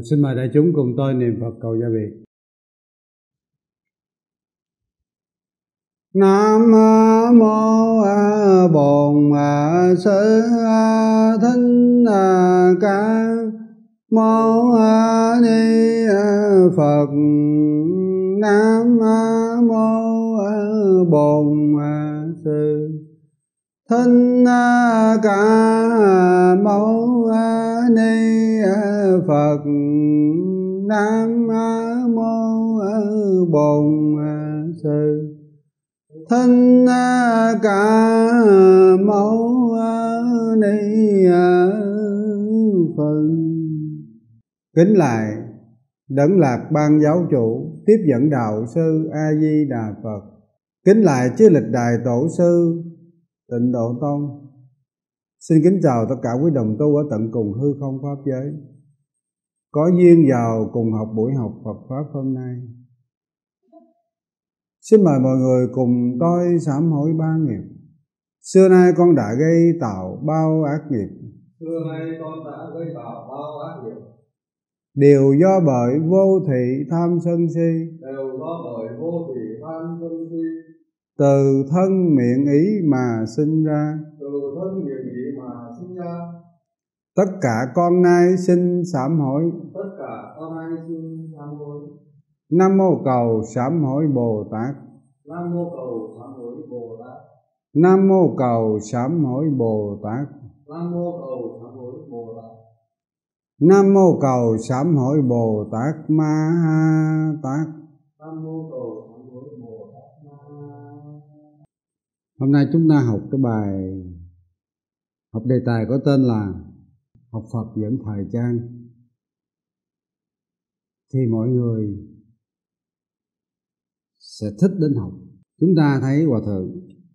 Xin mời đại chúng cùng tôi niệm Phật cầu gia vị. Nam mô Bổn Sư Thích Ca Mâu Ni Phật. Nam mô Bổn Sư Thích Ca Mâu Ni Phật. Nam mô Bổn Sư Thích Ca Mâu Ni Phật. Kính lạy Đấng Lạc Ban Giáo Chủ tiếp dẫn đạo sư A Di Đà Phật. Kính lạy chư lịch đại tổ sư Tịnh Độ Tông. Xin kính chào tất cả quý đồng tu ở tận cùng hư không pháp giới có duyên vào cùng học buổi học Phật pháp hôm nay. Xin mời mọi người cùng tôi sám hối ba nghiệp. Xưa nay con đã gây tạo bao ác nghiệp. Xưa nay con đã gây tạo bao ác nghiệp. Đều do bởi vô thị tham sân si. Đều do bởi vô thị tham sân si. Từ thân miệng ý mà sinh ra. Từ thân miệng ý mà sinh ra. Tất cả con nay xin sám hối. Tất cả con nay xin sám hối. Nam mô cầu sám hối Bồ Tát. Nam mô cầu sám hối Bồ Tát. Nam mô cầu sám hối Bồ Tát. Nam mô cầu sám hối Bồ Tát. Nam mô cầu sám hối Bồ Tát Ma Ha Tát. Nam mô cầu sám hối Bồ Tát Ma Ha. Hôm nay chúng ta học cái bài học đề tài có tên là học Phật dẫn thời trang. Thì mọi người sẽ thích đến học. Chúng ta thấy Hòa Thượng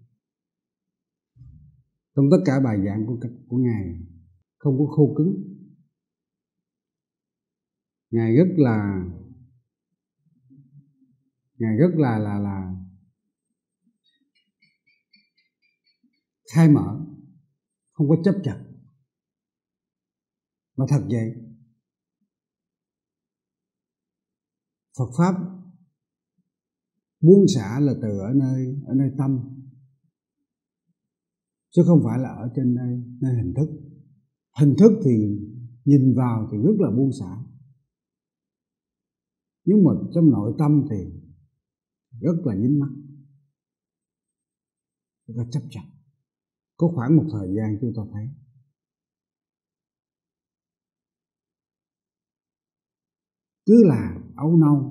trong tất cả bài giảng của Ngài không có khô cứng. Ngài rất là khai mở, không có chấp chặt. Mà thật vậy, Phật pháp buông xả là từ ở nơi tâm, chứ không phải là ở trên nơi hình thức. Hình thức thì nhìn vào thì rất là buông xả, nhưng mà trong nội tâm thì rất là dính mắc, rất là chấp chặt. Có khoảng một thời gian chúng ta thấy cứ là áo nâu,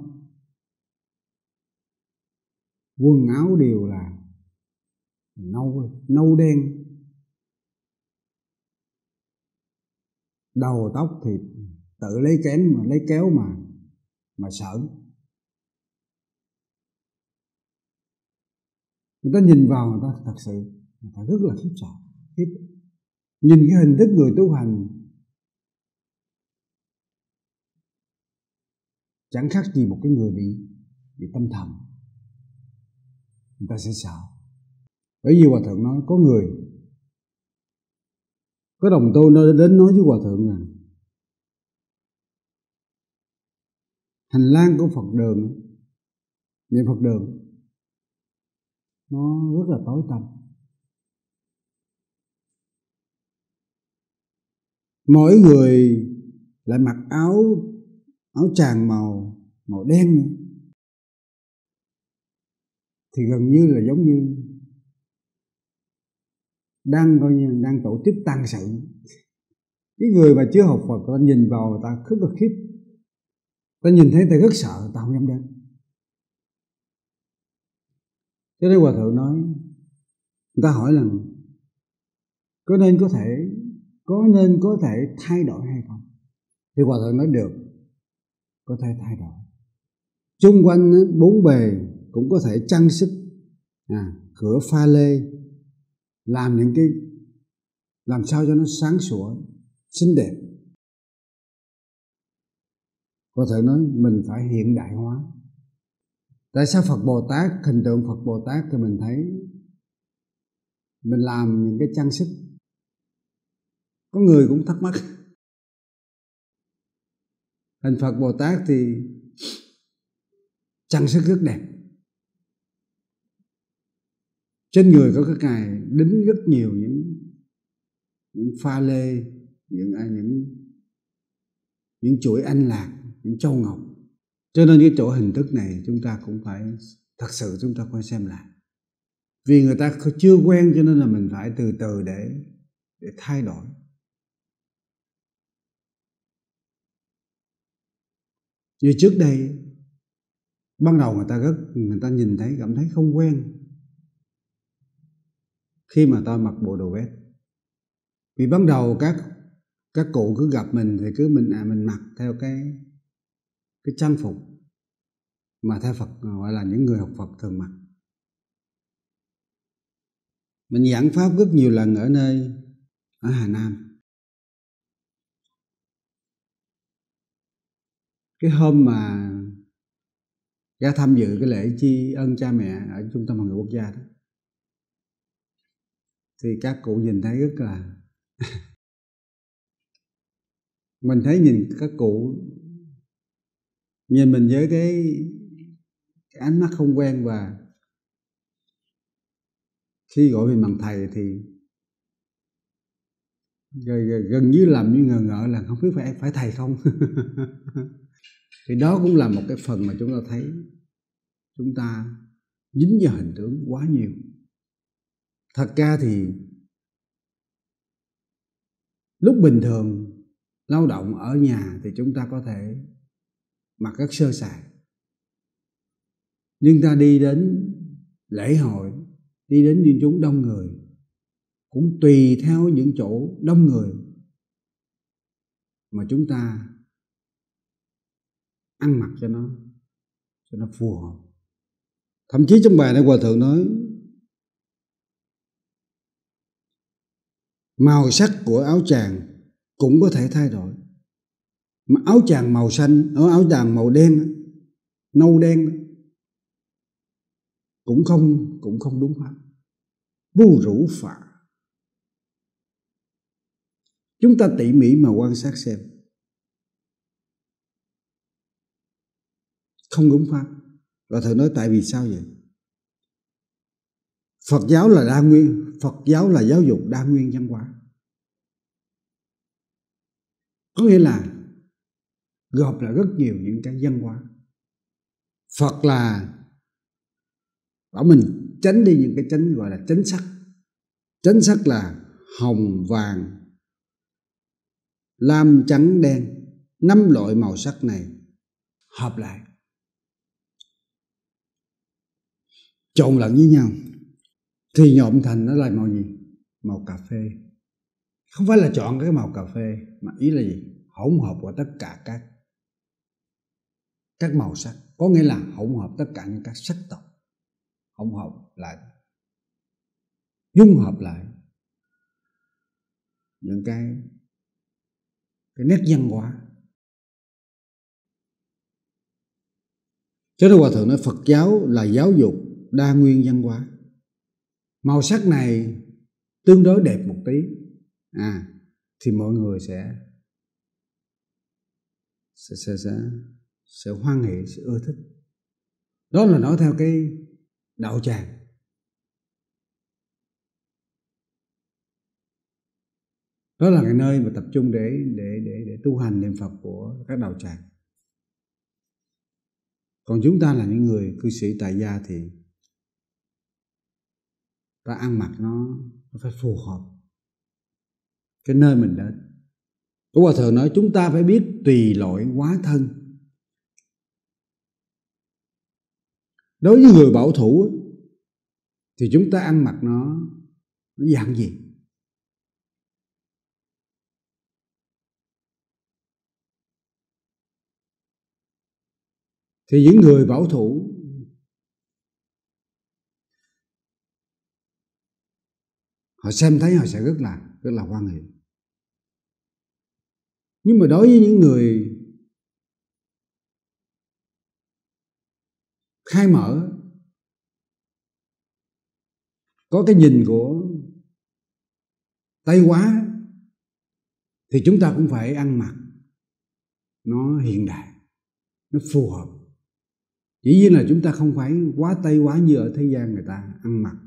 quần áo đều là nâu đen, đầu tóc thì tự lấy kéo mà sởn. Người ta nhìn vào người ta thật sự người ta rất là khiếp sợ, nhìn cái hình thức người tu hành chẳng khác gì một cái người bị tâm thần, người ta sẽ sợ. Bởi vì Hòa Thượng nói có đồng tu nó đến nói với Hòa Thượng rằng hành lang của Phật đường, niệm Phật đường nó rất là tối tăm. Mỗi người lại mặc áo tràng màu đen nữa, thì gần như là giống như đang tổ chức tang sự. Cái người mà chưa học Phật ta nhìn vào người ta rất là khiếp, ta nhìn thấy ta rất sợ, ta không dám đến. Cho nên Hòa Thượng nói, người ta hỏi là có nên có thể thay đổi hay không? Thì Hòa Thượng nói được, có thể thay đổi. Chung quanh bốn bề cũng có thể trang sức, cửa pha lê, làm sao cho nó sáng sủa, xinh đẹp. Hòa Thượng nói mình phải hiện đại hóa. Tại sao Phật Bồ Tát, hình tượng Phật Bồ Tát thì mình thấy mình làm những cái trang sức, có người cũng thắc mắc Hình Phật Bồ Tát thì trang sức rất đẹp. Trên người có cái cài đính rất nhiều những pha lê, những chuỗi anh lạc, những châu ngọc. Cho nên cái chỗ hình thức này chúng ta cũng phải thật sự chúng ta phải xem lại. Vì người ta chưa quen cho nên là mình phải từ từ để thay đổi. Như trước đây ban đầu người ta nhìn thấy cảm thấy không quen khi mà tôi mặc bộ đồ vest. Vì ban đầu các cụ cứ gặp mình thì cứ mình mặc theo cái trang phục mà theo Phật gọi là những người học Phật thường mặc. Mình giảng pháp rất nhiều lần ở Hà Nam. Cái hôm mà ra tham dự cái lễ tri ân cha mẹ ở Trung tâm Hồng ngự quốc gia đó, thì các cụ nhìn thấy rất là mình thấy nhìn các cụ nhìn mình với cái ánh mắt không quen, và khi gọi mình bằng thầy thì gần như làm như ngờ ngợ là không biết phải thầy không. Thì đó cũng là một cái phần mà chúng ta thấy chúng ta dính vào hình tướng quá nhiều. Thật ra thì lúc bình thường lao động ở nhà thì chúng ta có thể mặc rất sơ sài, nhưng ta đi đến lễ hội, đi đến những chúng đông người, cũng tùy theo những chỗ đông người mà chúng ta ăn mặc cho nó phù hợp. Thậm chí trong bài này Hòa Thượng nói màu sắc của áo choàng cũng có thể thay đổi. Mà áo choàng màu xanh, áo choàng màu đen, nâu đen cũng không đúng pháp. Bu rủ phạ. Chúng ta tỉ mỉ mà quan sát xem, không đúng pháp. Và Thượng nói tại vì sao vậy? Phật giáo là giáo dục đa nguyên văn hóa. Có nghĩa là gộp là rất nhiều những cái văn hóa. Phật là bảo mình tránh đi những cái chánh gọi là chánh sắc. Chánh sắc là hồng, vàng, lam, trắng, đen. 5 loại màu sắc này hợp lại, trộn lẫn với nhau thì nhộn thành nó là màu gì? Màu cà phê. Không phải là chọn cái màu cà phê, mà ý là gì? Hỗn hợp của tất cả các màu sắc. Có nghĩa là hỗn hợp tất cả những các sắc tộc, hỗn hợp lại, dung hợp lại những cái nét văn hóa. Cho nên Hòa Thượng nói Phật giáo là giáo dục đa nguyên văn hóa. Màu sắc này tương đối đẹp một tí thì mọi người sẽ hoan hỷ, sẽ ưa thích. Đó là nói theo cái đạo tràng. Đó là cái nơi mà tập trung để tu hành niệm Phật của các đạo tràng. Còn chúng ta là những người cư sĩ tại gia thì ta ăn mặc nó phải phù hợp cái nơi mình đến. Có Hòa Thượng nói chúng ta phải biết tùy loại hóa thân. Đối với người bảo thủ thì chúng ta ăn mặc nó dạng gì? Thì những người bảo thủ họ xem thấy họ sẽ rất là hoan hỷ. Nhưng mà đối với những người khai mở, có cái nhìn của Tây hóa, thì chúng ta cũng phải ăn mặc nó hiện đại, nó phù hợp. Dĩ nhiên là chúng ta không phải quá Tây quá như ở thế gian người ta ăn mặc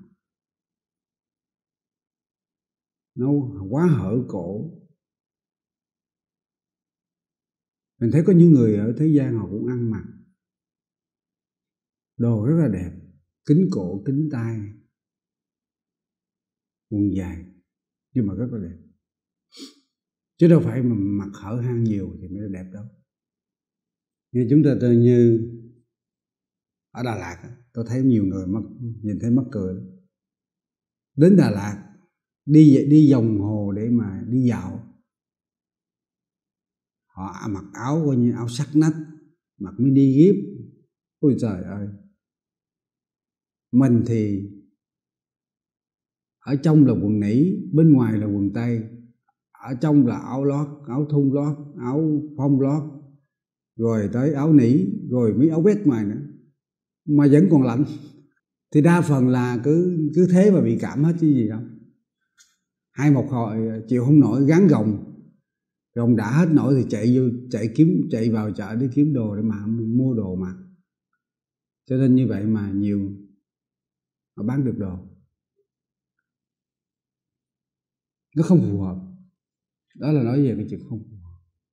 nó quá hở cổ. Mình thấy có những người ở thế gian họ cũng ăn mặc đồ rất là đẹp, kính cổ, kính tai, quần dài, nhưng mà rất là đẹp. Chứ đâu phải mà mặc hở hang nhiều thì mới đẹp đâu. Như chúng ta như ở Đà Lạt, tôi thấy nhiều người nhìn thấy mắc cười. Đến Đà Lạt đi vòng hồ để mà đi dạo, họ mặc áo coi như áo sắc nách, mặc mini ghép. Ôi trời ơi, mình thì ở trong là quần nỉ, bên ngoài là quần tây, ở trong là áo lót, áo thun lót, áo phông lót, rồi tới áo nỉ, rồi mấy áo vest ngoài nữa, mà vẫn còn lạnh. Thì đa phần là cứ thế mà bị cảm hết chứ gì đâu. Hai một hồi chịu không nổi gắn gồng đã hết nổi thì chạy vào chợ để kiếm đồ để mà mua đồ mặc. Cho nên như vậy mà nhiều mà bán được đồ nó không phù hợp. Đó là nói về cái chuyện không phù hợp.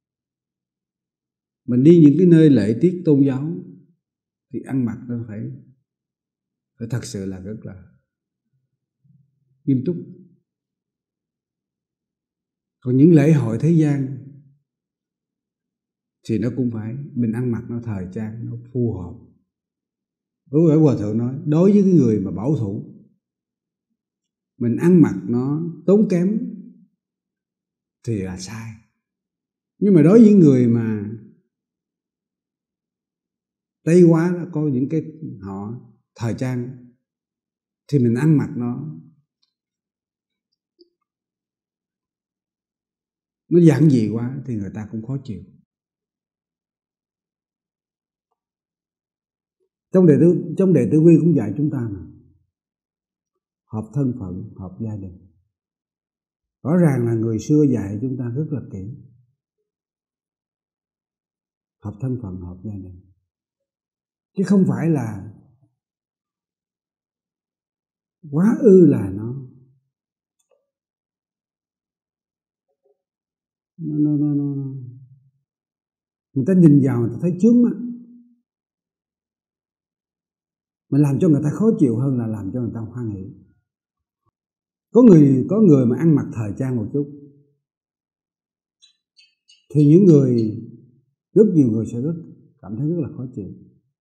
Mình đi những cái nơi lễ tiết tôn giáo thì ăn mặc nó phải thật sự là rất là nghiêm túc. Còn những lễ hội thế gian thì nó cũng phải, mình ăn mặc nó thời trang, nó phù hợp. Đúng rồi, Hòa Thượng nói, đối với cái người mà bảo thủ, mình ăn mặc nó tốn kém thì là sai. Nhưng mà đối với người mà Tây quá, có những cái họ thời trang thì mình ăn mặc nó giản dị quá thì người ta cũng khó chịu. Trong đệ tử quy cũng dạy chúng ta mà, hợp thân phận, hợp gia đình. Rõ ràng là người xưa dạy chúng ta rất là kỹ. Hợp thân phận, hợp gia đình, chứ không phải là quá ư là nó người ta nhìn vào người ta thấy chướng mắt, mà làm cho người ta khó chịu hơn là làm cho người ta hoan hỉ. Có người mà ăn mặc thời trang một chút thì rất nhiều người sẽ cảm thấy rất là khó chịu.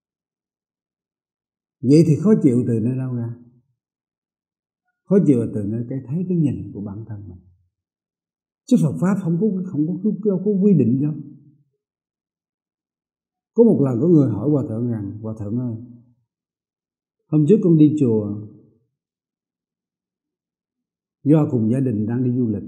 Vậy thì khó chịu từ nơi đâu ra? Khó chịu là từ nơi thấy cái nhìn của bản thân mình. Chứ Phật pháp không có quy định đâu. Có một lần có người hỏi Hòa Thượng rằng: Hòa Thượng ơi, hôm trước con đi chùa, do cùng gia đình đang đi du lịch,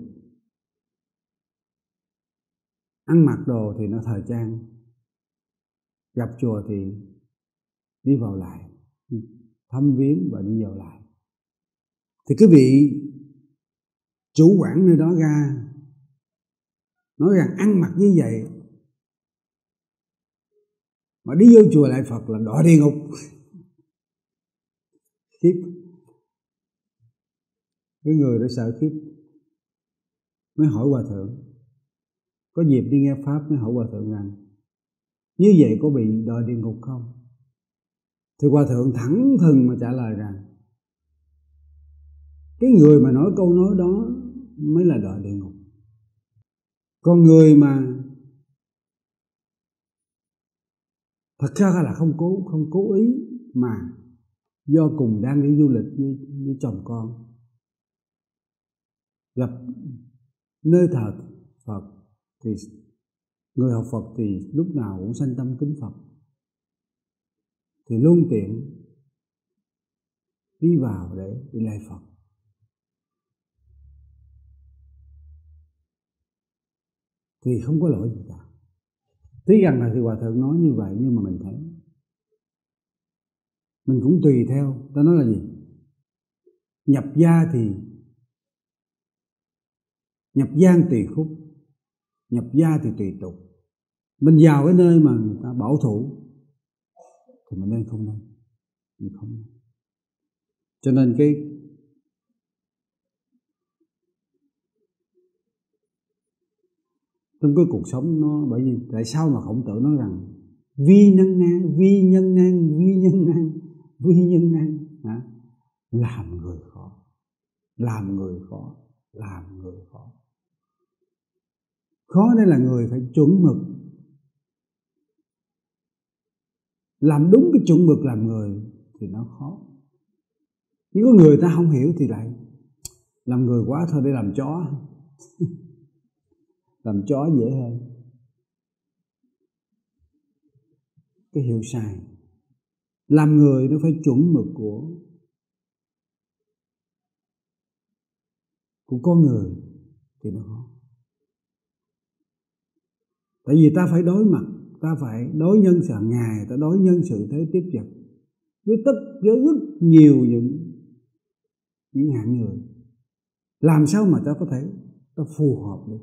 ăn mặc đồ thì nó thời trang, gặp chùa thì đi vào lại, thăm viếng và đi vào lại. Thì cái vị chủ quản nơi đó ra nói rằng ăn mặc như vậy mà đi vô chùa lại Phật là đọa địa ngục. Khiếp. Cái người đó sợ khiếp, mới hỏi Hòa Thượng, có dịp đi nghe pháp mới hỏi Hòa Thượng rằng như vậy có bị đọa địa ngục không? Thì Hòa Thượng thẳng thừng mà trả lời rằng cái người mà nói câu nói đó mới là đọa địa ngục. Còn người mà thật ra là không cố ý mà do cùng đang đi du lịch với chồng con, gặp nơi thờ Phật thì người học Phật thì lúc nào cũng sanh tâm kính Phật, thì luôn tiện đi vào để đi lạy Phật. Thì không có lỗi gì cả. Tuy rằng là thì Hòa Thượng nói như vậy, nhưng mà mình thấy mình cũng tùy theo. Ta nói là gì? Nhập gian tùy khúc, nhập gia thì tùy tục. Mình vào cái nơi mà người ta bảo thủ thì mình nên không nên, mình không nên. Cho nên trong cái cuộc sống nó, bởi vì tại sao mà Khổng Tử nói rằng vi nhân nan, vi nhân nan, vi nhân nan, vi nhân nan, làm người khó, làm người khó, làm người khó. Khó đây là người phải chuẩn mực, làm đúng cái chuẩn mực làm người thì nó khó. Nhưng có người ta không hiểu thì lại làm người quá thôi để làm chó. Làm chó dễ hơn. Cái hiểu sai. Làm người nó phải chuẩn mực của con người thì nó khó. Tại vì ta phải đối mặt, ta phải đối nhân sự hàng ngày, ta đối nhân sự thế tiếp vật với rất nhiều những hạng người. Làm sao mà ta có thể ta phù hợp được?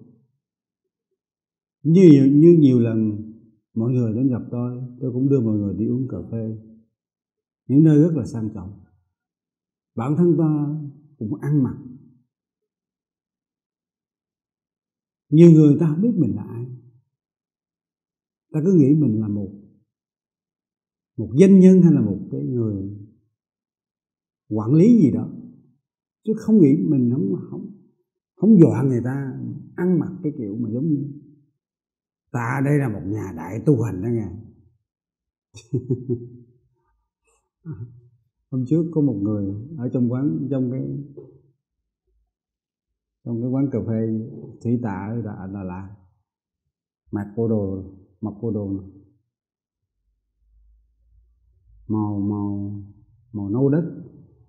Như nhiều lần mọi người đến gặp tôi cũng đưa mọi người đi uống cà phê những nơi rất là sang trọng. Bản thân ta cũng ăn mặc, nhiều người ta không biết mình là ai, ta cứ nghĩ mình là một doanh nhân hay là một cái người quản lý gì đó, chứ không nghĩ mình không dọa người ta ăn mặc cái kiểu mà giống như ta đây là một nhà đại tu hành đó nghe. Hôm trước có một người ở trong cái quán cà phê thủy tạ ở Đà Lạt, mặc bộ đồ màu nâu đất,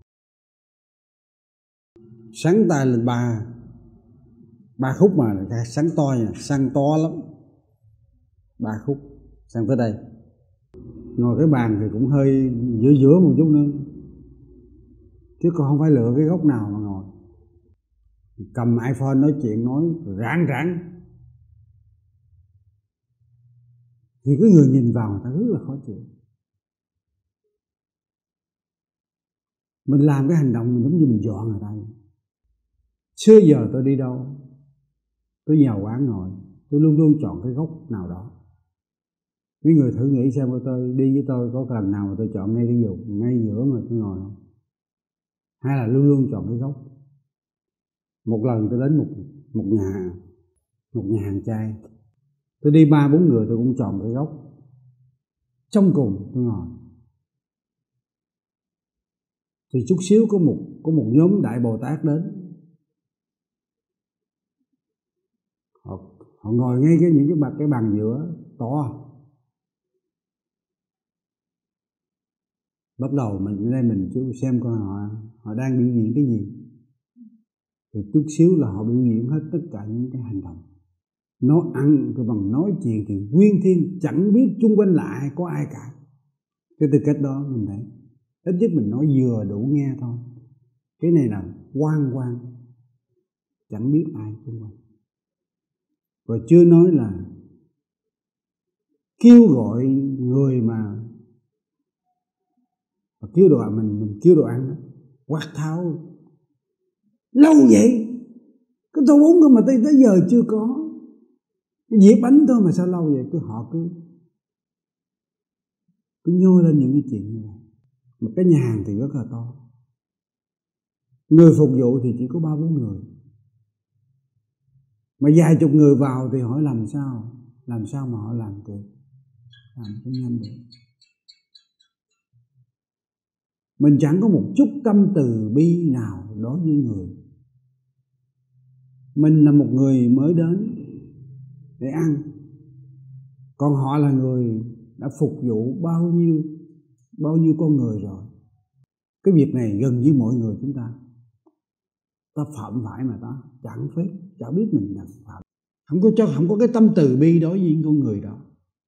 sáng tay lên ba khúc mà sáng to nha, sang to lắm, 3 khúc sang tới đây. Ngồi cái bàn thì cũng hơi giữa một chút nữa, chứ còn không phải lựa cái góc nào mà ngồi. Cầm iPhone nói chuyện nói rãng thì cái người nhìn vào người ta rất là khó chịu. Mình làm cái hành động mình giống như mình dọa người ta. Xưa giờ tôi đi đâu, tôi vào quán ngồi, tôi luôn luôn chọn cái góc nào đó. Mấy người thử nghĩ xem tôi đi với tôi có lần nào mà tôi chọn ngay giữa mà tôi ngồi không? Hay là luôn luôn chọn cái góc? Một lần tôi đến một nhà hàng chay, tôi đi 3-4 người tôi cũng chọn cái góc trong cùng tôi ngồi. Thì chút xíu có một nhóm Đại Bồ Tát đến, họ ngồi ngay những cái bàn giữa to. Bắt đầu mình chú xem coi họ đang biểu diễn cái gì. Thì chút xíu là họ biểu diễn hết tất cả những cái hành động. Nó ăn rồi bằng nói chuyện thì nguyên thiên, chẳng biết chung quanh là ai, có ai cả. Cái tư cách đó mình thấy ít nhất mình nói vừa đủ nghe thôi. Cái này là quan chẳng biết ai chung quanh. Và chưa nói là kêu gọi người mà kêu đồ ăn, mình kêu đồ ăn đó, quát tháo lâu vậy, cái tô bún cơ mà tới giờ chưa có, cái dĩa bánh thôi mà sao lâu vậy. Họ cứ nhoi lên những cái chuyện như vậy. Một cái nhà hàng thì rất là to, người phục vụ thì chỉ có 3-4 người, mà vài chục người vào thì hỏi làm sao mà họ làm được, làm cho nhanh được. Mình chẳng có một chút tâm từ bi nào đối với người. Mình là một người mới đến để ăn, còn họ là người đã phục vụ bao nhiêu con người rồi. Cái việc này gần như mọi người chúng ta phạm phải mà ta chẳng biết mình là phạm, không có cái tâm từ bi đối với những con người đó.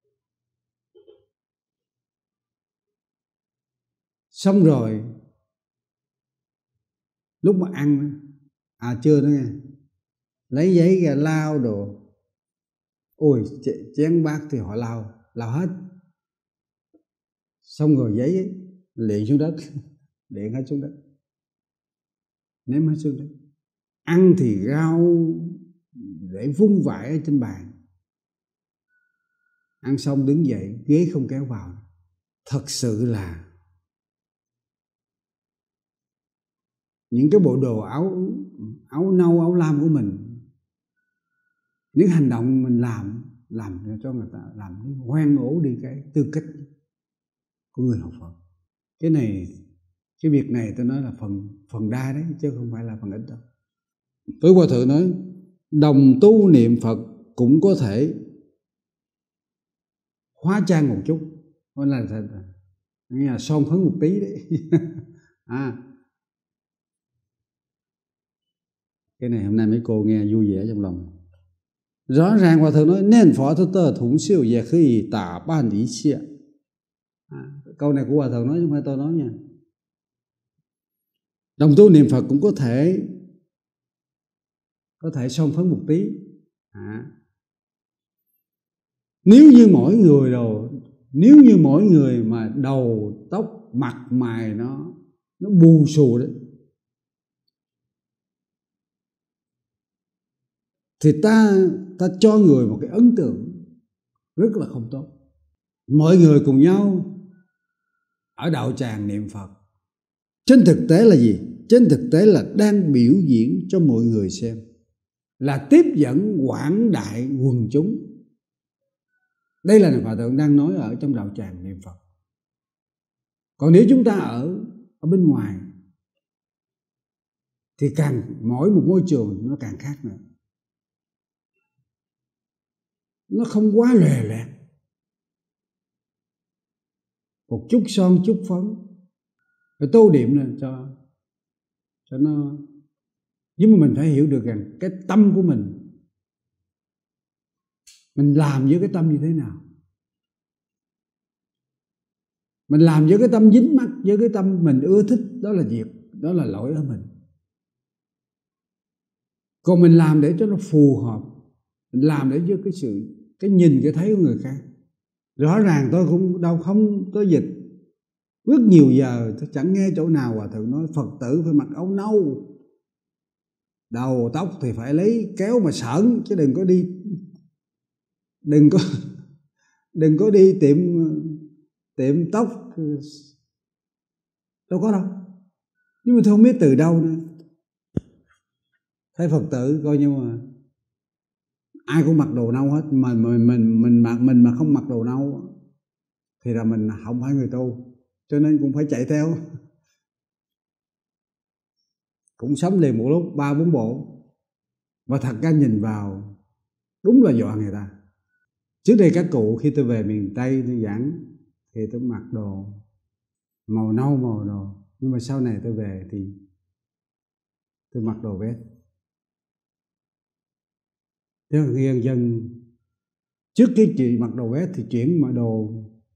Xong rồi lúc mà ăn chưa nữa nghe, lấy giấy ra lau đồ, Ôi chén bát thì họ lau hết, xong rồi giấy ấy, liệng xuống đất liệng hết xuống đất, ném hết xuống đất. Ăn thì rau để vung vãi ở trên bàn, ăn xong đứng dậy ghế không kéo vào. Thật sự là những cái bộ đồ áo nâu áo lam của mình, những hành động mình làm cho người ta làm hoen ố đi cái tư cách của người học Phật. Cái việc này tôi nói là phần đa đấy, chứ không phải là phần ít đâu. Với Hòa Thượng nói đồng tu niệm Phật cũng có thể hóa trang một chút, gọi là son phấn một tí đấy. Cái này hôm nay mấy cô nghe vui vẻ trong lòng. Rõ ràng Hòa Thượng nói nên Phật tơ thủng siêu也可以打扮一切. Câu này của Hòa Thượng nói chứ không phải tôi nói nha. Đồng tu niệm Phật cũng có thể son phấn một tí. Nếu như mỗi người mà đầu tóc mặt mày nó bù xù đấy, thì ta cho người một cái ấn tượng rất là không tốt. Mọi người cùng nhau ở đạo tràng niệm Phật, trên thực tế là gì? Trên thực tế là đang biểu diễn cho mọi người xem, là tiếp dẫn quảng đại quần chúng. Đây là Hòa Thượng đang nói ở trong đạo tràng niệm Phật. Còn nếu chúng ta ở bên ngoài thì mỗi một môi trường nó càng khác nữa. Nó không quá lòe loẹt, một chút son chút phấn, phải tô điểm lên cho nó. Nhưng mà mình phải hiểu được rằng cái tâm của mình làm với cái tâm như thế nào. Mình làm với cái tâm dính mắc, với cái tâm mình ưa thích, đó là lỗi ở mình. Còn mình làm để cho nó phù hợp, mình làm để cho cái nhìn cái thấy của người khác. Rõ ràng tôi cũng đâu không có dịch rất nhiều giờ, tôi chẳng nghe chỗ nào Hòa Thượng nói Phật tử phải mặc áo nâu, đầu tóc thì phải lấy kéo mà sởn, chứ đừng có đi tiệm tóc, đâu có đâu. Nhưng mà tôi không biết từ đâu nữa, thấy Phật tử coi như mà ai cũng mặc đồ nâu hết, mà mình mà không mặc đồ nâu thì là mình không phải người tu, cho nên cũng phải chạy theo. Cũng sống liền một lúc 3-4 bộ. Và thật ra nhìn vào đúng là dọa người ta. Trước đây các cụ khi tôi về miền Tây tôi giảng thì tôi mặc đồ màu nâu màu đồ, nhưng mà sau này tôi về thì tôi mặc đồ vest. Thế là người dân trước cái chuyện mặc đồ vest thì chuyển mà đồ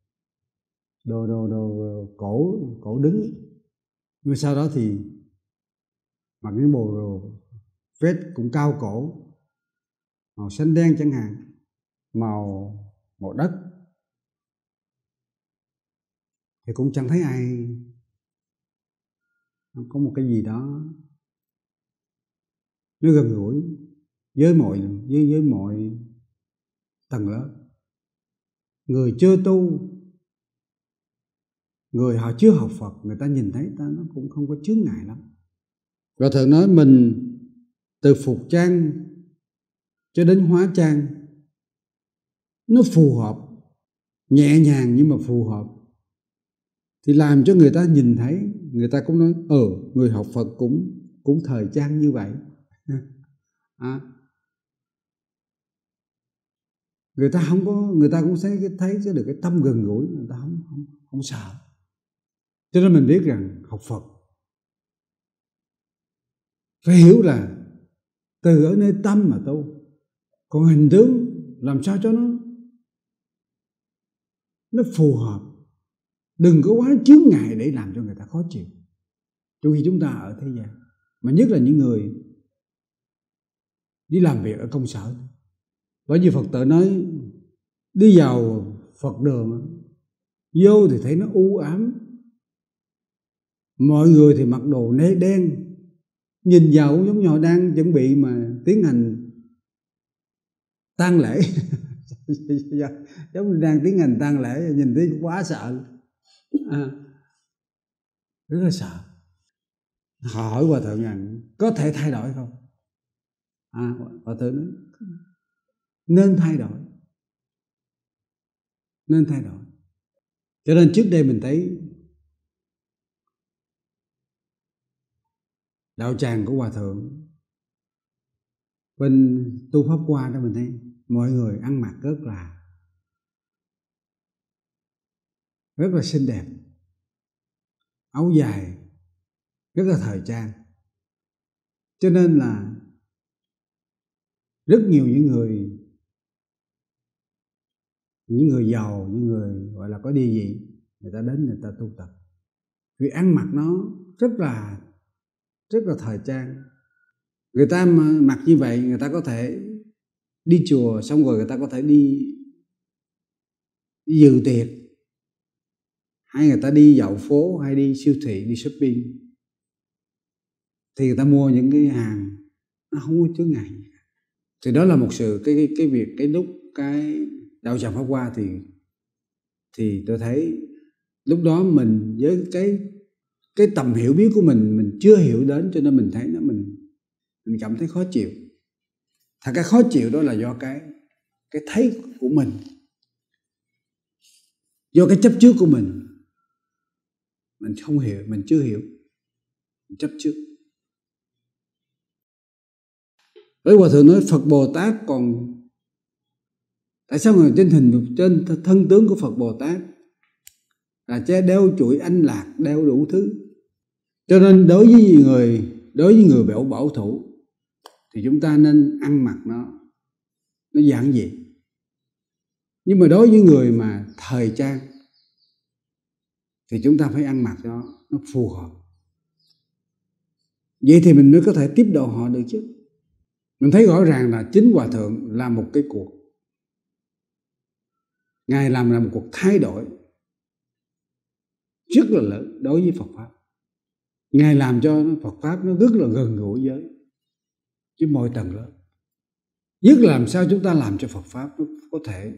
cổ đứng, nhưng sau đó thì mặc những bộ đồ vest cũng cao cổ, màu xanh đen chẳng hạn, màu đất, thì cũng chẳng thấy ai có một cái gì đó nó gần gũi với mọi tầng lớp. Người chưa tu, người họ chưa học Phật, người ta nhìn thấy ta nó cũng không có chướng ngại lắm. Và Thượng nói mình từ phục trang cho đến hóa trang nó phù hợp, nhẹ nhàng nhưng mà phù hợp, thì làm cho người ta nhìn thấy, người ta cũng nói người học Phật cũng thời trang như vậy. Người ta cũng sẽ thấy được cái tâm gần gũi, người ta không sợ. Cho nên mình biết rằng học Phật phải hiểu là từ ở nơi tâm mà tu, còn hình tướng làm sao cho nó phù hợp, đừng có quá chướng ngại để làm cho người ta khó chịu. Trong khi chúng ta ở thế gian, mà nhất là những người đi làm việc ở công sở, Bởi vì Phật tử nói đi vào Phật đường, vô thì thấy nó u ám, mọi người thì mặc đồ nê đen, nhìn vào cũng giống như họ đang chuẩn bị mà tiến hành tang lễ. Giống như đang tiến hành tang lễ, nhìn thấy quá sợ, rất là sợ. Họ hỏi Hòa Thượng rằng có thể thay đổi không? Hòa Thượng nói nên thay đổi, nên thay đổi. Cho nên trước đây mình thấy đạo tràng của Hòa Thượng bên tu Pháp Hoa đó, mình thấy mọi người ăn mặc rất là xinh đẹp, áo dài rất là thời trang. Cho nên là rất nhiều những người giàu, những người gọi là có địa vị, người ta đến người ta tu tập vì ăn mặc nó rất là thời trang. Người ta mà mặc như vậy, người ta có thể đi chùa, xong rồi người ta có thể đi dự tiệc, hay người ta đi dạo phố, hay đi siêu thị, đi shopping, thì người ta mua những cái hàng nó không có chướng ngại. Thì đó là một sự cái việc cái lúc cái đạo tràng Pháp Hoa thì tôi thấy lúc đó mình với cái tầm hiểu biết của mình chưa hiểu đến, cho nên mình thấy nó mình cảm thấy khó chịu. Thật cái khó chịu đó là do cái thấy của mình, do cái chấp trước của mình không hiểu, mình chưa hiểu, mình chấp trước. Với Hòa Thượng nói Phật Bồ Tát còn tại sao người trên thân tướng của Phật Bồ Tát là đeo chuỗi anh lạc, đeo đủ thứ. Cho nên đối với người bảo thủ thì chúng ta nên ăn mặc nó giản dị. Nhưng mà đối với người mà thời trang thì chúng ta phải ăn mặc nó phù hợp. Vậy thì mình mới có thể tiếp độ họ được chứ. Mình thấy rõ ràng là chính Hòa Thượng là một cái cuộc, Ngài làm là một cuộc thay đổi rất là lớn đối với Phật Pháp. Ngài làm cho Phật Pháp nó rất là gần gũi với mọi tầng lớp. Nhất là làm sao chúng ta làm cho Phật Pháp nó có thể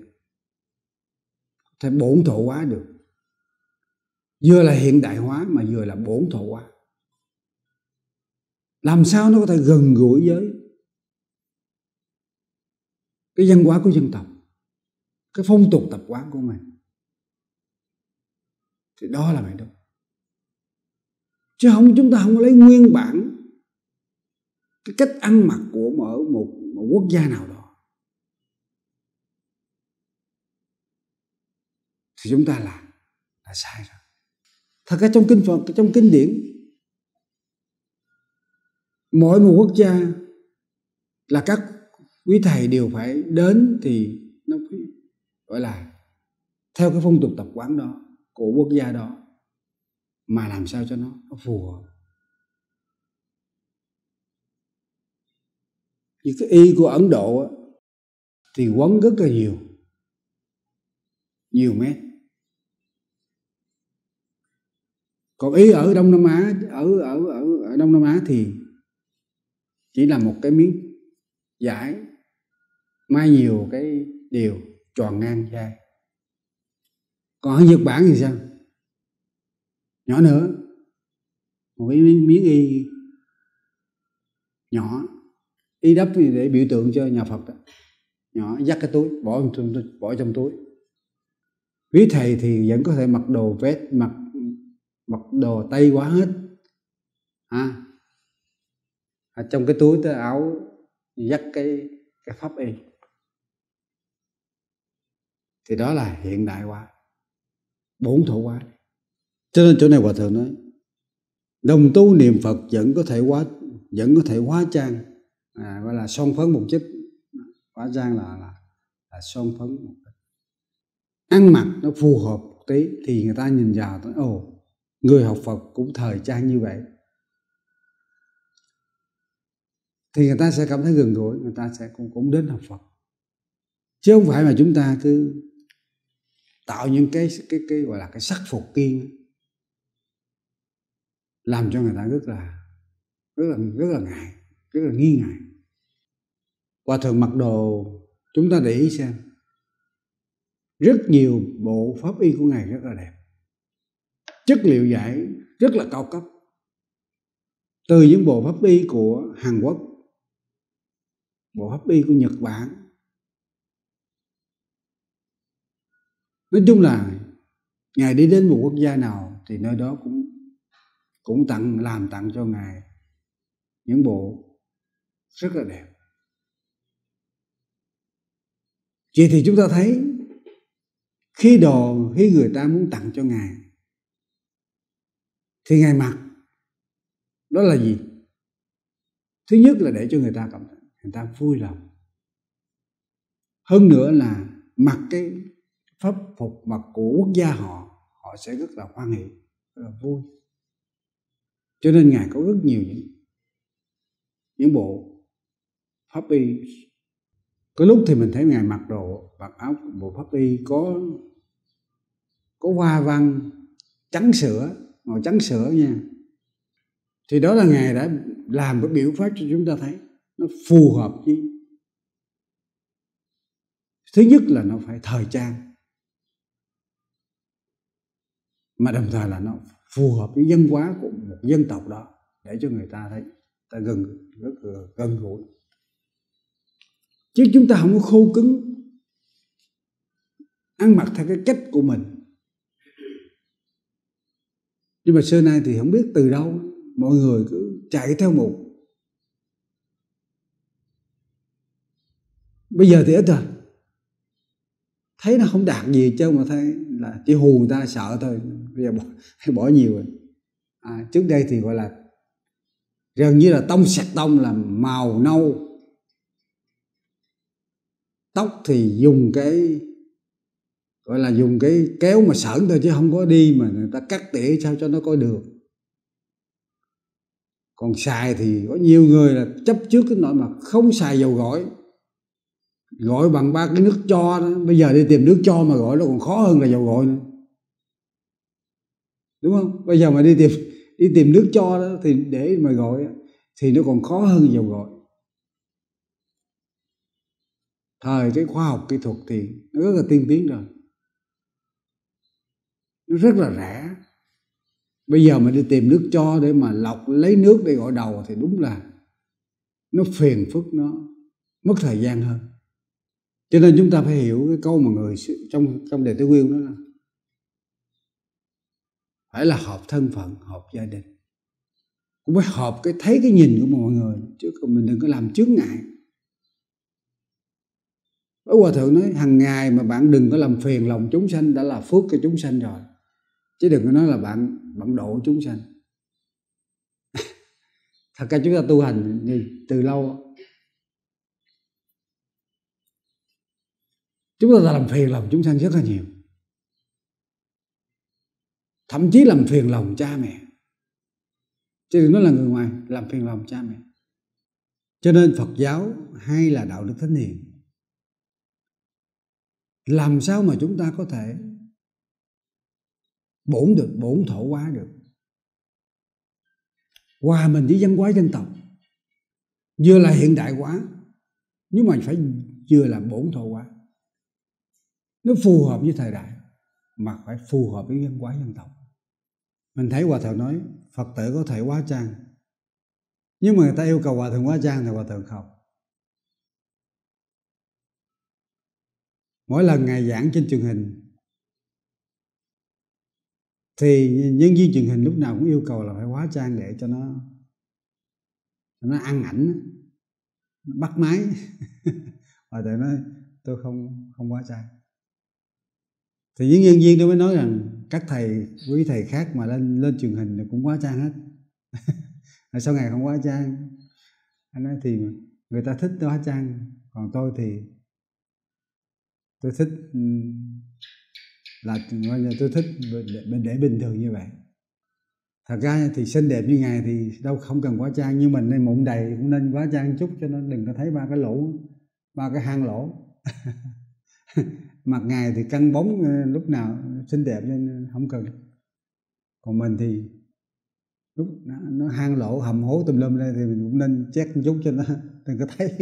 bổn thổ hóa được. Vừa là hiện đại hóa mà vừa là bổn thổ hóa. Làm sao nó có thể gần gũi với cái văn hóa của dân tộc, cái phong tục tập quán của mình. Thì đó là vậy đó. Chứ chúng ta không lấy nguyên bản cái cách ăn mặc của một quốc gia nào đó thì chúng ta là sai rồi. Thật ra trong kinh Phật, trong kinh điển, mỗi một quốc gia là các quý thầy đều phải đến thì nó gọi là theo cái phong tục tập quán đó của quốc gia đó, mà làm sao cho nó phù hợp. Như cái y của Ấn Độ á, thì quấn rất là nhiều mét. Còn y ở Đông Nam Á, ở Đông Nam Á thì chỉ là một cái miếng vải may nhiều cái điều tròn ngang vai. Còn ở Nhật Bản thì sao? Nhỏ nữa, một cái miếng y nhỏ, y đắp để biểu tượng cho nhà Phật đó. Nhỏ, dắt cái túi, bỏ trong túi. Quý thầy thì vẫn có thể mặc đồ vest, mặc đồ Tây quá hết. Trong cái túi tới áo dắt cái pháp y. Thì đó là hiện đại hóa, bổn thổ hóa. Cho nên chỗ này Hòa Thượng nói đồng tu niệm Phật vẫn có thể hóa trang, gọi là son phấn một chút. Hóa trang là son phấn một chút. Ăn mặc nó phù hợp một tí thì người ta nhìn vào nói người học Phật cũng thời trang như vậy, thì người ta sẽ cảm thấy gần gũi, người ta sẽ cũng đến học Phật. chứ không phải mà chúng ta cứ tạo những cái gọi là cái sắc phục kiên, làm cho người ta rất là ngại, rất là nghi ngại. Hòa thượng mặc đồ, chúng ta để ý xem, rất nhiều bộ pháp y của ngài rất là đẹp, chất liệu vải rất là cao cấp, từ những bộ pháp y của Hàn Quốc, bộ pháp y của Nhật Bản. Nói chung là ngài đi đến một quốc gia nào thì nơi đó cũng tặng cho ngài những bộ rất là đẹp. Vậy thì chúng ta thấy khi người ta muốn tặng cho ngài thì ngài mặc đó là gì? Thứ nhất là để cho người ta cảm thấy người ta vui lòng. Hơn nữa là mặc cái pháp phục mặc của quốc gia họ sẽ rất là hoan hỷ, rất là vui. Cho nên ngài có rất nhiều những bộ pháp y. Có lúc thì mình thấy ngài mặc áo bộ pháp y có hoa văn trắng sữa, màu trắng sữa nha. Thì đó là ngài đã làm cái biểu pháp cho chúng ta thấy nó phù hợp với. Thứ nhất là nó phải thời trang, mà đồng thời là nó phù hợp với văn hóa của một dân tộc đó, để cho người ta thấy ta rất gần gũi. Chứ chúng ta không có khô cứng, ăn mặc theo cái cách của mình. Nhưng mà xưa nay thì không biết từ đâu mọi người cứ chạy theo một. Bây giờ thì ít rồi, thấy nó không đạt gì chứ, mà thấy là chỉ hù người ta sợ thôi. Bây giờ bỏ nhiều rồi. Trước đây thì gọi là gần như là tông sạch tông, là màu nâu, tóc thì dùng cái gọi là dùng cái kéo mà sởn thôi, chứ không có đi mà người ta cắt tỉa sao cho nó coi được. Còn xài thì có nhiều người là chấp trước cái nỗi mà không xài dầu gội bằng 3 cái nước cho đó. Bây giờ đi tìm nước cho mà gội nó còn khó hơn là dầu gội nữa, đúng không? Bây giờ mà đi tìm nước cho đó thì để mà gội thì nó còn khó hơn dầu gội. Thời cái khoa học kỹ thuật thì nó rất là tiên tiến rồi, nó rất là rẻ. Bây giờ mà đi tìm nước cho để mà lọc lấy nước để gội đầu thì đúng là nó phiền phức, nó mất thời gian hơn. Cho nên chúng ta phải hiểu cái câu mà người trong Đệ Tử Quy đó là phải là hợp thân phận, hợp gia đình, cũng phải hợp thấy cái nhìn của mọi người, chứ còn mình đừng có làm chướng ngại. Ở Hòa Thượng nói hàng ngày mà bạn đừng có làm phiền lòng chúng sanh đã là phước cho chúng sanh rồi, chứ đừng có nói là bạn độ chúng sanh. Thật ra chúng ta tu hành từ lâu, chúng ta đã làm phiền lòng chúng sanh rất là nhiều, thậm chí làm phiền lòng cha mẹ, chứ đừng nói là người ngoài, làm phiền lòng cha mẹ. Cho nên Phật giáo hay là đạo đức thánh hiền, làm sao mà chúng ta có thể bổn thổ hóa được, hòa mình với văn hóa dân tộc, vừa là hiện đại hóa nhưng mà phải vừa là bổn thổ hóa, nó phù hợp với thời đại mà phải phù hợp với văn hóa dân tộc. Mình thấy Hòa Thượng nói Phật tử có thể hóa trang, nhưng mà người ta yêu cầu Hòa Thượng hóa trang thì Hòa Thượng không. Mỗi lần Ngài giảng trên truyền hình thì nhân viên truyền hình lúc nào cũng yêu cầu là phải hóa trang để cho nó ăn ảnh, nó bắt máy. Hòa Thượng nói tôi không hóa trang. Thì những nhân viên đó mới nói rằng các quý thầy khác mà lên truyền hình thì cũng hóa trang hết. Sao Ngài không hóa trang? Anh nói thì người ta thích hóa trang, còn tôi thì tôi thích tôi thích để bình thường như vậy. Thật ra thì xinh đẹp như Ngài thì đâu không cần hóa trang, nhưng mình nên mụn đầy cũng nên hóa trang chút cho nó đừng có thấy ba cái hang lỗ. Mặt ngài thì căng bóng lúc nào xinh đẹp nên không cần. Còn mình thì lúc nó hang lộ hầm hố tùm lum đây thì mình cũng nên check một chút cho nó đừng có thấy.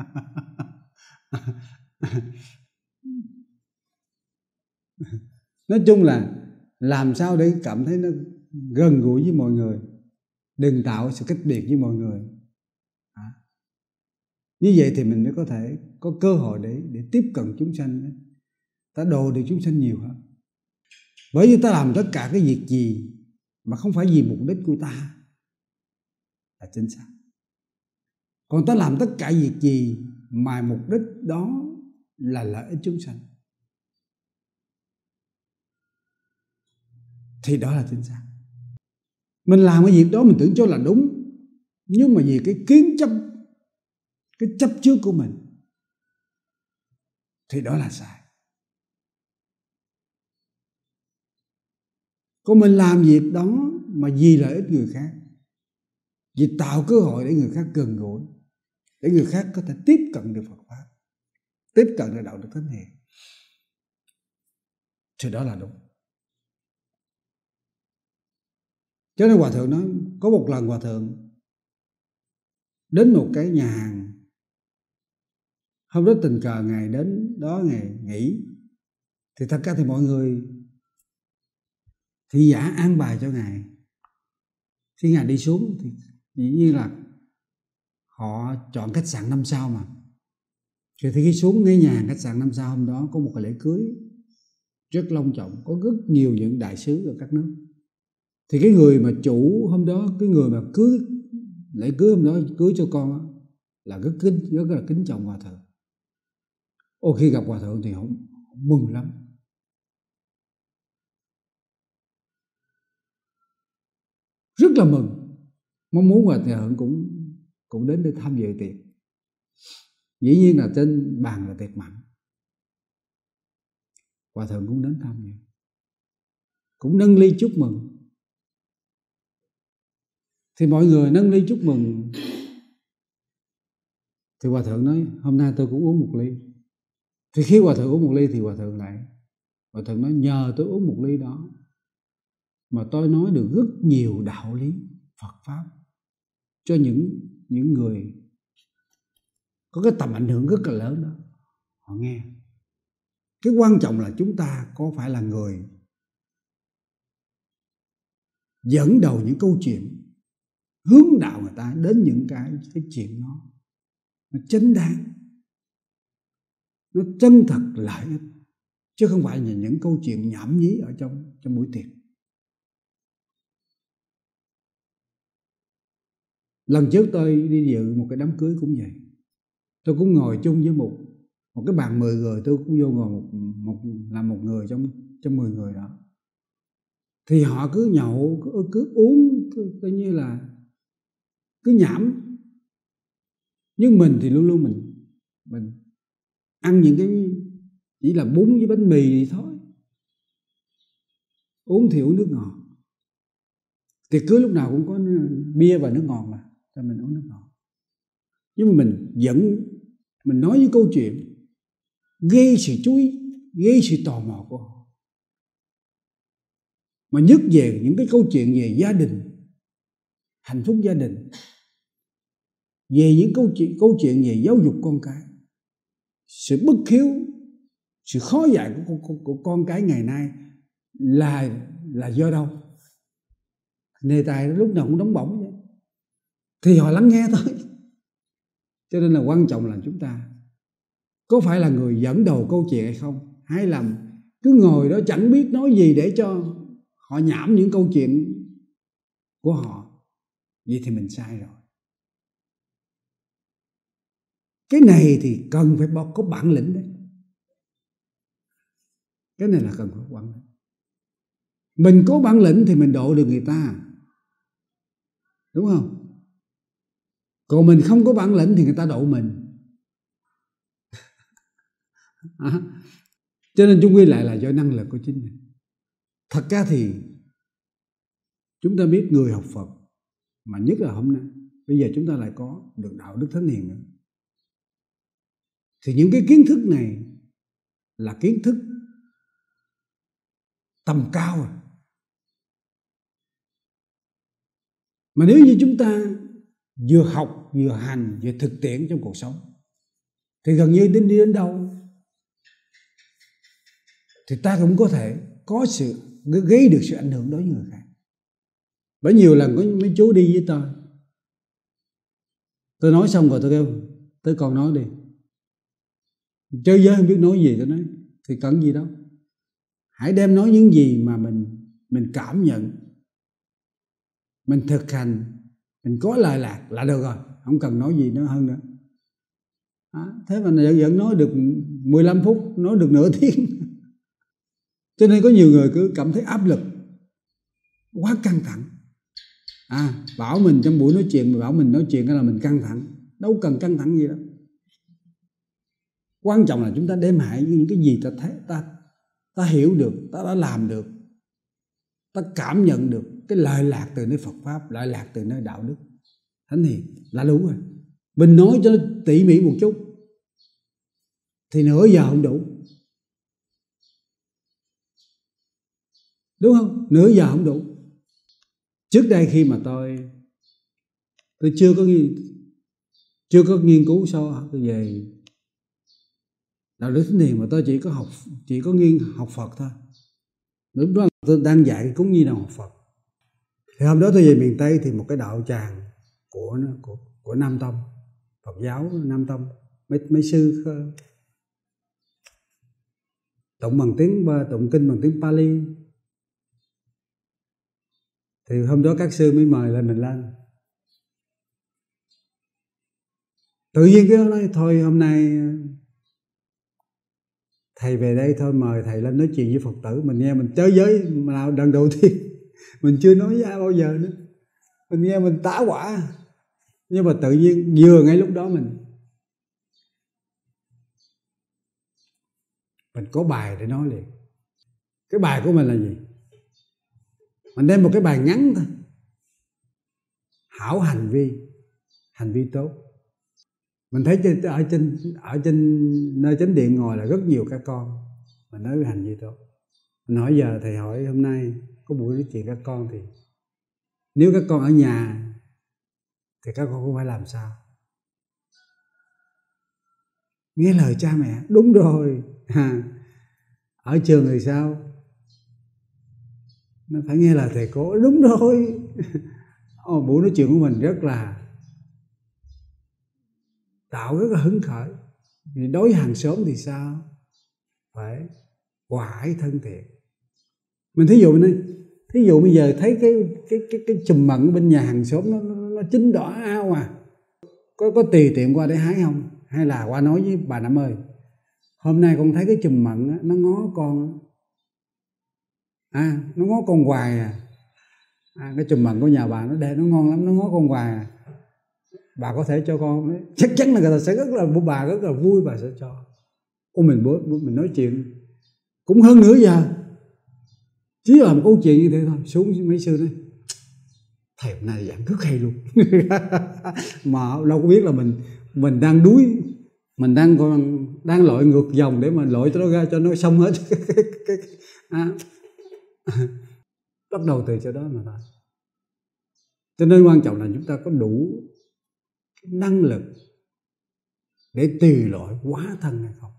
Nói chung là làm sao để cảm thấy nó gần gũi với mọi người, đừng tạo sự cách biệt với mọi người. Như vậy thì mình mới có thể có cơ hội để tiếp cận chúng sanh, ta độ được chúng sanh nhiều hơn. Bởi vì ta làm tất cả cái việc gì mà không phải vì mục đích của ta là chính xác. Còn ta làm tất cả việc gì mà mục đích đó là lợi ích chúng sanh thì đó là chính xác. Mình làm cái việc đó mình tưởng cho là đúng, nhưng mà vì cái kiến chấp, cái chấp trước của mình thì đó là sai. Còn mình làm việc đó mà vì lợi ích người khác, vì tạo cơ hội để người khác gần gũi, để người khác có thể tiếp cận được Phật Pháp, tiếp cận được đạo đức thánh hiền, thì đó là đúng. Cho nên Hòa Thượng nói, có một lần Hòa Thượng đến một cái nhà hàng, hôm đó tình cờ Ngài đến đó, Ngài nghỉ, thì thật ra thì mọi người thị giả an bài cho Ngài. Khi Ngài đi xuống thì dĩ nhiên là họ chọn khách sạn 5 sao mà. Thì khi xuống cái nhà hàng khách sạn 5 sao hôm đó có một cái lễ cưới rất long trọng, có rất nhiều những đại sứ ở các nước. Thì cái người mà chủ hôm đó, cái người mà cưới, lễ cưới hôm đó cưới cho con đó, là rất là kính trọng Hòa Thượng. Khi gặp Hòa Thượng thì họ mừng lắm. Rất là mừng, mong muốn Hòa Thượng cũng đến để tham dự tiệc. Dĩ nhiên là trên bàn là tiệc mặn, Hòa Thượng cũng đến tham dự, cũng nâng ly chúc mừng. Thì mọi người nâng ly chúc mừng, thì Hòa Thượng nói hôm nay tôi cũng uống một ly. Thì khi Hòa Thượng uống một ly thì Hòa Thượng nói nhờ tôi uống một ly đó mà tôi nói được rất nhiều đạo lý Phật Pháp cho những người có cái tầm ảnh hưởng rất là lớn đó, họ nghe. Cái quan trọng là chúng ta có phải là người dẫn đầu những câu chuyện hướng đạo người ta đến những cái chuyện nó chính đáng, nó chân thật lợi ích, chứ không phải là những câu chuyện nhảm nhí ở trong buổi tiệc. Lần trước tôi đi dự một cái đám cưới cũng vậy, tôi cũng ngồi chung với một cái bàn 10 người, tôi cũng vô ngồi một người trong 10 người đó. Thì họ cứ nhậu, cứ uống, coi như là cứ nhảm. Nhưng mình thì luôn luôn mình ăn những cái chỉ là bún với bánh mì thì thôi, uống thì uống nước ngọt. Tiệc cưới lúc nào cũng có bia và nước ngọt mà, cho mình uống nước ngọt. Nhưng mà mình nói những câu chuyện gây sự chú ý, gây sự tò mò của họ. Mà nhất về những cái câu chuyện về gia đình, hạnh phúc gia đình, về những câu chuyện về giáo dục con cái, sự bất hiếu, sự khó dạy của con cái ngày nay là do đâu? Đề tài lúc nào cũng nóng bỏng vậy. Thì họ lắng nghe thôi. Cho nên là quan trọng là chúng ta có phải là người dẫn đầu câu chuyện hay không, hay là cứ ngồi đó chẳng biết nói gì để cho họ nhảm những câu chuyện của họ. Vậy thì mình sai rồi. Cái này thì cần phải có bản lĩnh đấy. Cái này là cần có bản lĩnh. Mình có bản lĩnh thì mình độ được người ta, đúng không? Còn mình không có bản lĩnh thì người ta độ mình. Cho nên chung quy lại là do năng lực của chính mình. Thật ra thì chúng ta biết người học Phật, mà nhất là hôm nay bây giờ chúng ta lại có được đạo đức thánh hiền nữa, thì những cái kiến thức này là kiến thức tầm cao rồi. Mà nếu như chúng ta vừa học, vừa hành, vừa thực tiễn trong cuộc sống thì gần như đi đến đâu thì ta cũng có thể có sự gây được sự ảnh hưởng đối với người khác. Bởi nhiều lần có mấy chú đi với tôi nói xong rồi tôi kêu tới con nói đi, chơi giới không biết nói gì. Tôi nói thì cần gì đâu, hãy đem nói những gì mà mình cảm nhận, mình thực hành, mình có lời lạc là được rồi, không cần nói gì nữa hơn nữa. Thế mà vẫn nói được 15 phút, nói được nửa tiếng. Cho nên có nhiều người cứ cảm thấy áp lực, quá căng thẳng. Bảo mình trong buổi nói chuyện, bảo mình nói chuyện là mình căng thẳng. Đâu cần căng thẳng gì đâu. Quan trọng là chúng ta đem lại những cái gì ta thấy, ta hiểu được, ta đã làm được, ta cảm nhận được cái lợi lạc từ nơi Phật Pháp, lợi lạc từ nơi đạo đức thánh hiền là đủ rồi. Mình nói cho nó tỉ mỉ một chút thì nửa giờ không đủ, đúng không? Nửa giờ không đủ. Trước đây khi mà tôi chưa có nghiên cứu sâu về đạo đức thánh hiền, mà tôi chỉ có học Phật thôi. Lúc đó tôi đang dạy cúng nhi đồng học Phật. Thì hôm đó tôi về miền Tây thì một cái đạo tràng của Nam Tông, Phật giáo Nam Tông, mấy sư tụng kinh bằng tiếng Pali. Thì hôm đó các sư mới mời lên mình lên. Tự nhiên cái nói thôi hôm nay thầy về đây thôi, mời thầy lên nói chuyện với Phật tử. Mình nghe mình chới giới mà lần đầu tiên mình chưa nói ra bao giờ nữa, mình nghe mình tá hỏa. Nhưng mà tự nhiên vừa ngay lúc đó mình có bài để nói liền. Cái bài của mình là gì? Mình đem một cái bài ngắn thôi: hảo hành vi tốt. Mình thấy ở trên nơi chánh điện ngồi là rất nhiều các con. Mình nói về hành vi tốt. Mình hỏi giờ thầy hỏi hôm nay có buổi nói chuyện các con, thì nếu các con ở nhà thì các con cũng phải làm sao? Nghe lời cha mẹ. Đúng rồi. Ở trường thì sao? Nó phải nghe lời thầy cô. Đúng rồi. Buổi nói chuyện của mình rất là tạo rất là hứng khởi. Vì đối với hàng xóm thì sao? Phải hòa ái thân thiện. Mình thí dụ bây giờ thấy cái chùm mận bên nhà hàng xóm nó chín đỏ ao có tùy tiện qua để hái không? Hay là qua nói với bà Năm ơi, hôm nay con thấy cái chùm mận nó ngó con, nó ngó con hoài cái chùm mận của nhà bà nó ngon lắm, nó ngó con hoài bà có thể cho con đấy. Chắc chắn là người ta sẽ bà rất là vui, bà sẽ cho. Mình nói chuyện cũng hơn nửa giờ, chỉ là một câu chuyện như thế thôi. Xuống mấy sư nói thầy hôm nay giảng rất hay luôn. Mà đâu có biết là mình đang đuối, mình đang lội ngược dòng để mà lội cho nó ra cho nó xong hết. Bắt đầu từ chỗ đó mà thôi. Cho nên quan trọng là chúng ta có đủ năng lực để tùy loại hóa thân hay không.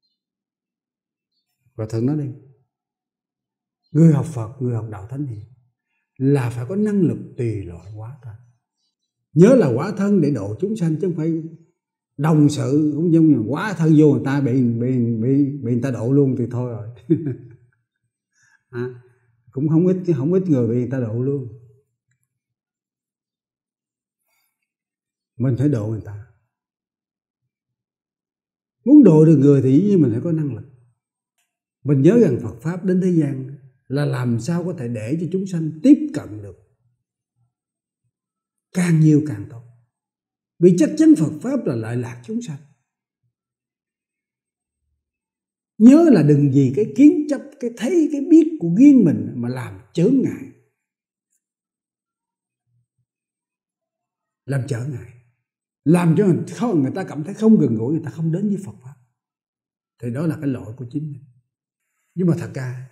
Và thường nói đi, người học Phật, người học đạo thánh hiền là phải có năng lực tùy loại hóa thân. Nhớ là hóa thân để độ chúng sanh, chứ không phải đồng sự cũng giống như hóa thân vô người ta bị người ta độ luôn thì thôi rồi. Cũng không ít người bị người ta độ luôn. Mình phải độ người ta. Muốn độ được người thì dĩ nhiên mình phải có năng lực. Mình nhớ rằng Phật Pháp đến thế gian là làm sao có thể để cho chúng sanh tiếp cận được càng nhiều càng tốt. Vì chắc chắn Phật Pháp là lợi lạc chúng sanh. Nhớ là đừng vì cái kiến chấp, cái thấy, cái biết của riêng mình mà làm chướng ngại. Làm trở ngại, làm cho người ta cảm thấy không gần gũi, người ta không đến với Phật Pháp. thì đó là cái lỗi của chính mình. Nhưng mà thật ra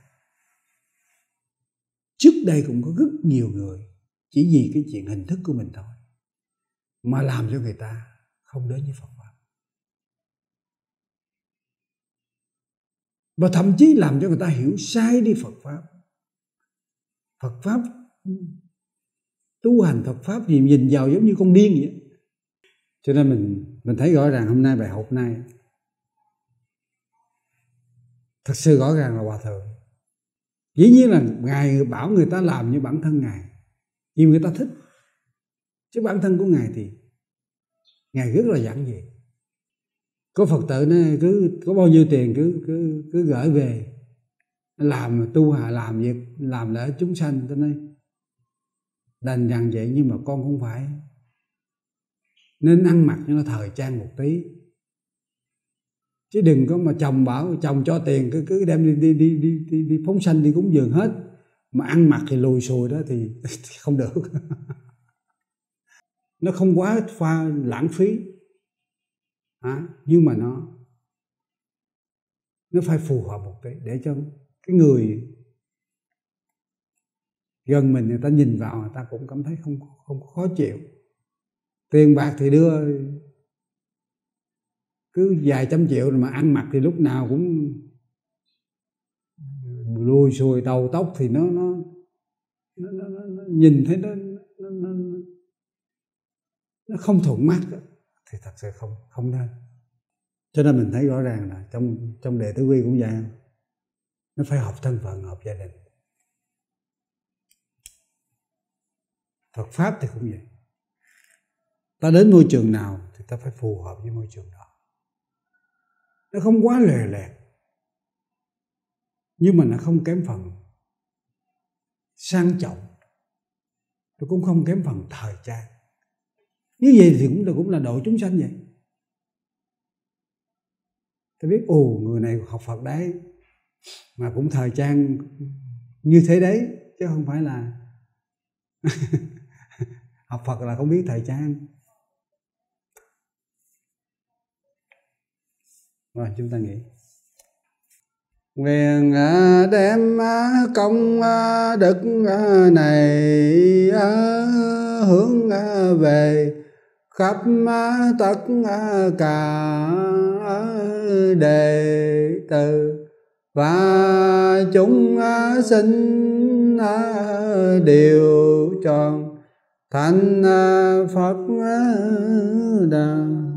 trước đây cũng có rất nhiều người chỉ vì cái chuyện hình thức của mình thôi mà làm cho người ta không đến với Phật Pháp, và thậm chí làm cho người ta hiểu sai đi Phật Pháp. Phật Pháp, tu hành Phật Pháp gì nhìn vào giống như con điên vậy. Cho nên mình thấy rõ ràng hôm nay bài học này thật sự rõ ràng là Hòa Thượng. Dĩ nhiên là Ngài bảo người ta làm như bản thân Ngài, vì người ta thích. Chứ bản thân của Ngài thì Ngài rất là giản dị. Có Phật tử này cứ có bao nhiêu tiền cứ gửi về làm tu hà, làm việc, làm lợi chúng sanh. Cho nên đành rằng vậy, nhưng mà con không phải nên ăn mặc cho nó thời trang một tí. Chứ đừng có mà chồng bảo chồng cho tiền cứ đem đi phóng sanh, đi cúng dường hết, mà ăn mặc thì lùi xùi đó thì không được. Nó không quá pha lãng phí, nhưng mà nó phải phù hợp một tí, để cho cái người gần mình người ta nhìn vào người ta cũng cảm thấy không khó chịu. Tiền bạc thì đưa cứ vài trăm triệu, mà ăn mặc thì lúc nào cũng lùi xùi đầu tóc thì nó nhìn thấy nó không thuận mắt đó, thì thật sự không nên. Cho nên mình thấy rõ ràng là trong đệ tử quy cũng vậy, nó phải hợp thân phận, hợp gia đình. Phật Pháp thì cũng vậy, ta đến môi trường nào thì ta phải phù hợp với môi trường đó. Nó không quá lề lẹt, nhưng mà nó không kém phần sang trọng, nó cũng không kém phần thời trang. Như vậy thì cũng là độ chúng sanh vậy. Ta biết người này học Phật đấy, mà cũng thời trang như thế đấy, chứ không phải là học Phật là không biết thời trang. Rồi chúng ta nghĩ nguyện đem công đức này hướng về khắp tất cả đệ tử và chúng sinh đều tròn thành Phật đạo.